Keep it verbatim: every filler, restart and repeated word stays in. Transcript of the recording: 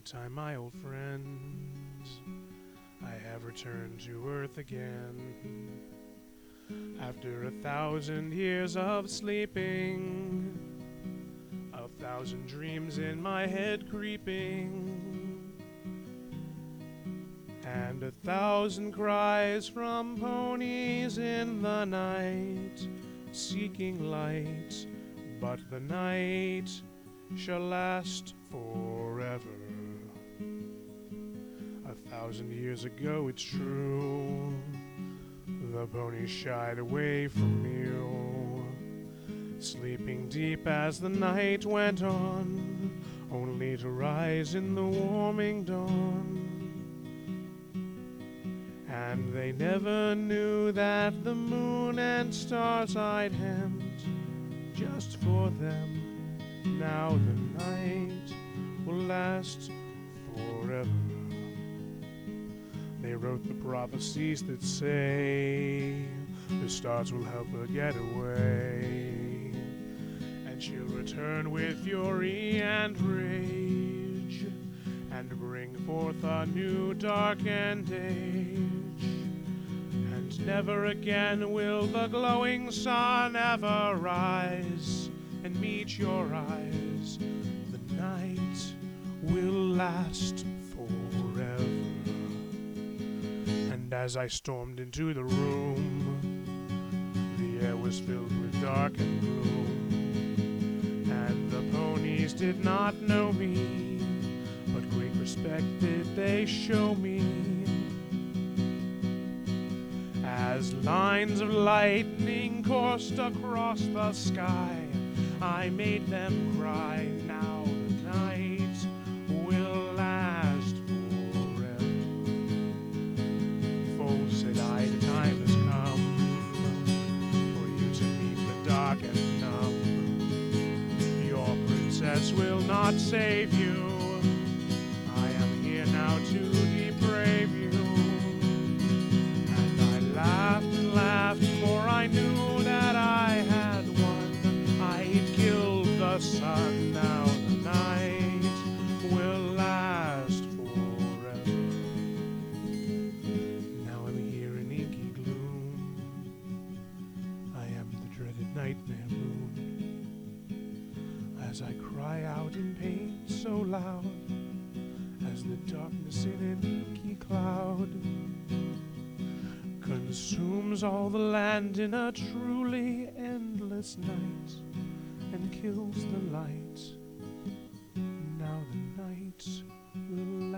time, my old friends, I have returned to Earth again. After a thousand years of sleeping, a thousand dreams in my head creeping, and a thousand cries from ponies in the night, seeking light, but the night shall last forever. A thousand years ago, it's true, the ponies shied away from you, sleeping deep as the night went on, only to rise in the warming dawn. And they never knew that the moon and stars I'd hemmed just for them. Now the night will last forever. They wrote the prophecies that say the stars will help her get away, and she'll return with fury and rage, and bring forth a new darkened age. And never again will the glowing sun ever rise and meet your eyes. The night will last forever. And as I stormed into the room, the air was filled with dark and gloom, and the ponies did not know me, but great respect did they show me. As lines of lightning coursed across the sky, I made them cry. Now the night will last forever. For said I, the time has come for you to meet the dark and numb. Your princess will not save you. I am here now to deprave you. And I laughed and laughed, for I knew that I had won. I'd killed the sun. Now the night will last forever. Now I'm here in inky gloom. I am the dreaded nightmare moon. As I cry out in pain so loud, as the darkness in an inky cloud consumes all the land in a truly endless night, and kills the light. Now the night will last